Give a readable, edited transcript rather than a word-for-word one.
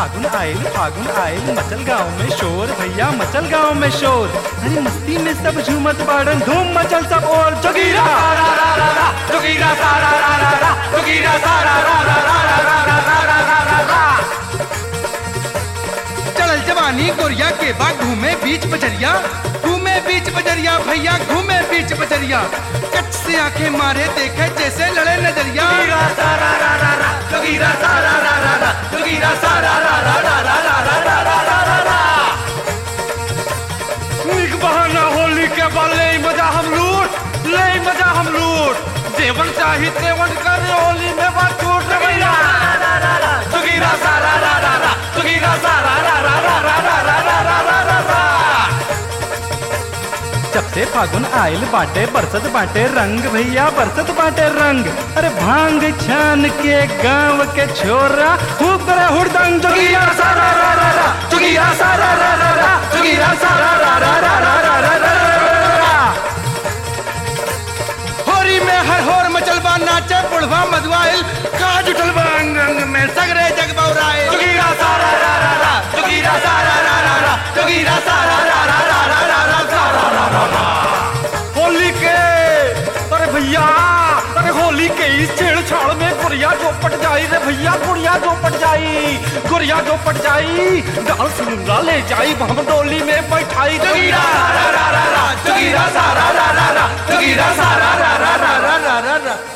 फागुन आयल मचल गाँव में शोर भैया मचल गाँव में शोर। अरे मस्ती में सब झूमत बाड़न धूम मचल सब और जोगीरा सारा रा रा रा जोगीरा सारा रा रा रा जोगीरा सारा रा रा रा रा रा रा रा रा रा। चल जवानी गोरिया के बाग घूमे बीच बजरिया, घूमे बीच बजरिया भैया घूमे बीच बजरिया। कच से आंखें मारे देखे जैसे लड़े नजरिया। जोगीरा सारा रा रा रा जोगीरा सारा रा रा रा जोगीरा सारा रा रा रा रा रा रा रा रा रा रा। निक बहाना होली के बाद ले मजा हम लूट, ले मजा हम लूट। देवन चाही देवन करे होली में बात छूट भैया जोगीरा सारा रा रा रा जोगीरा सारा रा रा रा रा रा रा रा रा रा रा। जब से फागुन आयल बाटे बरसत बाटे रंग भैया बरसत बाटे रंग। अरे भांग छान के गांव के छोरा खूब करे हुड़दंग जोगीरा सारा रा रा रा जोगीरा सारा रा रा रा जोगीरा सारा रा रा रा रा रा रा रा। होरी में हर होर मचलबा नाचे बुढ़वा मधुआइल काज उठलबा अंग अंग में सगरे जग बौराए। जोगीरा सारा रा रा रा जोगीरा सारा रा रा रा जोगीरा सारा रा रा रा रा रा रा सारा रा रा रा। होली के अरे भैया अरे होली के इस छेड़छाड़ में गुड़िया जो पट जाई रे भैया गुड़िया जो पट जाई गुड़िया जो पट जाई डाल सिंगरा ले जाई हम डोली में बैठाई। जोगीरा सारा रा रा रा जोगीरा सारा रा रा रा जोगीरा सारा रा रा रा रा रा रा।